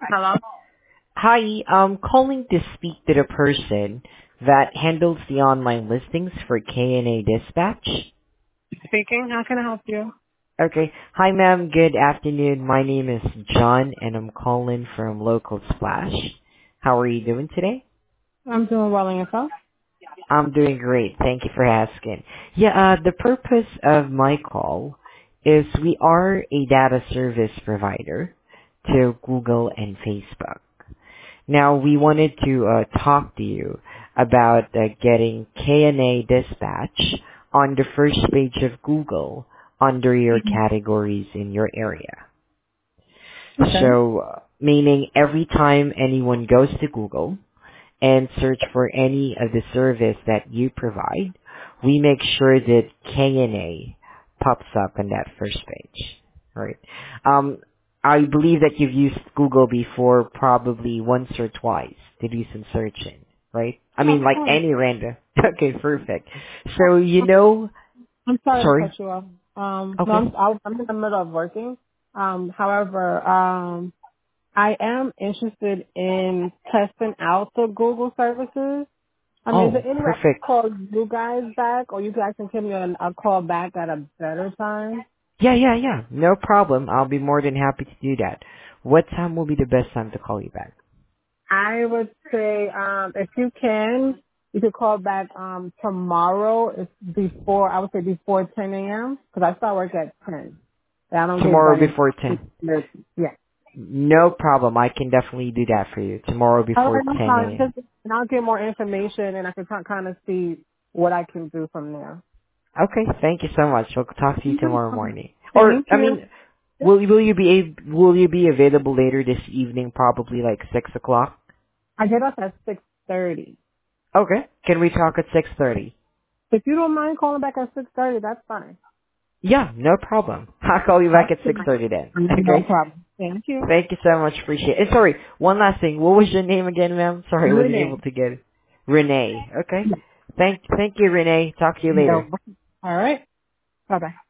Hello? Hi, I'm calling to speak to the person that handles the online listings for KNA Dispatch. Speaking. How can I help you? Okay. Hi, ma'am. Good afternoon. My name is John, and I'm calling from Local Splash. How are you doing today? I'm doing well and yourself? I'm doing great. Thank you for asking. Yeah, the purpose of my call is we are a data service provider to Google and Facebook. Now, we wanted to talk to you about getting KNA Dispatch on the first page of Google under your categories in your area. Okay. So, meaning every time anyone goes to Google and search for any of the service that you provide, we make sure that KNA pops up on that first page. Right. Um, I believe that you've used Google before probably once or twice to do some searching, right? I Yeah, mean, of like course. any random. Okay, perfect. So, you know, I'm sorry to cut sorry. you off. No, Okay. I'm in the middle of working. However, I am interested in testing out the Google services. Is Oh, there any way I perfect. can call you guys back, or you guys can give me a call back at a better time? Yeah. No problem. I'll be more than happy to do that. What time will be the best time to call you back? I would say, if you can, you could call back tomorrow. It's before, I would say before 10 a.m. because I start work at 10. And I don't get Tomorrow done before until 10. yeah. No problem. I can definitely do that for you. Tomorrow All before right, no 10 problem. a.m. And I'll get more information and I can kind of see what I can do from there. Okay, thank you so much. We'll talk to you tomorrow morning. Or, Thank you. will you be available later this evening, probably like 6 o'clock? I get off at 6:30. Okay. Can we talk at 6:30? If you don't mind calling back at 6:30, that's fine. Yeah, no problem. I'll call you back at Okay. 6:30 then. No Okay? problem. Thank you. Thank you so much. Appreciate it. And sorry, one last thing. What was your name again, ma'am? Sorry, I wasn't able Renee. to get it. Renee. Okay. Thank you, Renee. Talk to you later. No. All right. Bye bye.